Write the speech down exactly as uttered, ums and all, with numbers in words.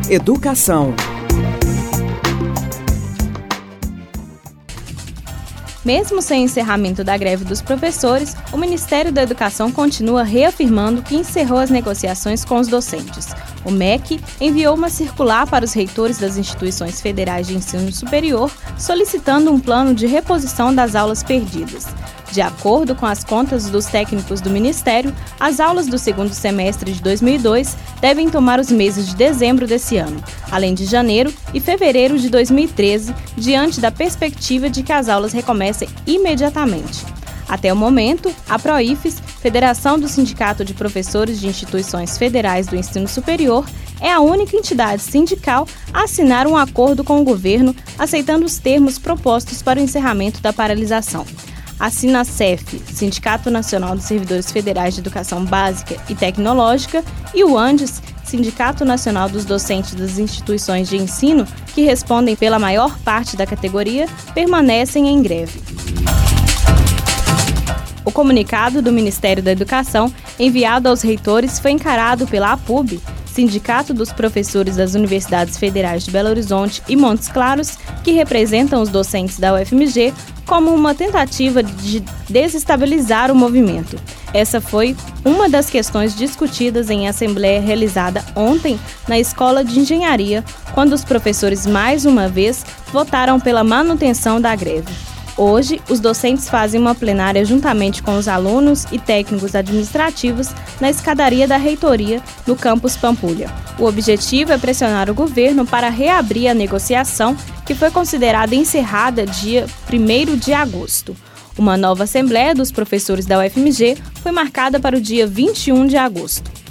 Educação. Mesmo sem encerramento da greve dos professores, o Ministério da Educação continua reafirmando que encerrou as negociações com os docentes. O M E C enviou uma circular para os reitores das instituições federais de ensino superior, solicitando um plano de reposição das aulas perdidas. De acordo com as contas dos técnicos do Ministério, as aulas do segundo semestre de dois mil e dois devem tomar os meses de dezembro desse ano, além de janeiro e fevereiro de dois mil e treze, diante da perspectiva de que as aulas recomecem imediatamente. Até o momento, a PROIFES, Federação do Sindicato de Professores de Instituições Federais do Ensino Superior, é a única entidade sindical a assinar um acordo com o governo, aceitando os termos propostos para o encerramento da paralisação. A SINASEF, Sindicato Nacional dos Servidores Federais de Educação Básica e Tecnológica, e o ANDES, Sindicato Nacional dos Docentes das Instituições de Ensino, que respondem pela maior parte da categoria, permanecem em greve. O comunicado do Ministério da Educação, enviado aos reitores, foi encarado pela APUB, Sindicato dos Professores das Universidades Federais de Belo Horizonte e Montes Claros, que representam os docentes da U F M G, como uma tentativa de desestabilizar o movimento. Essa foi uma das questões discutidas em assembleia realizada ontem na Escola de Engenharia, quando os professores mais uma vez votaram pela manutenção da greve. Hoje, os docentes fazem uma plenária juntamente com os alunos e técnicos administrativos na escadaria da reitoria, no campus Pampulha. O objetivo é pressionar o governo para reabrir a negociação, que foi considerada encerrada dia primeiro de agosto. Uma nova assembleia dos professores da U F M G foi marcada para o dia vinte e um de agosto.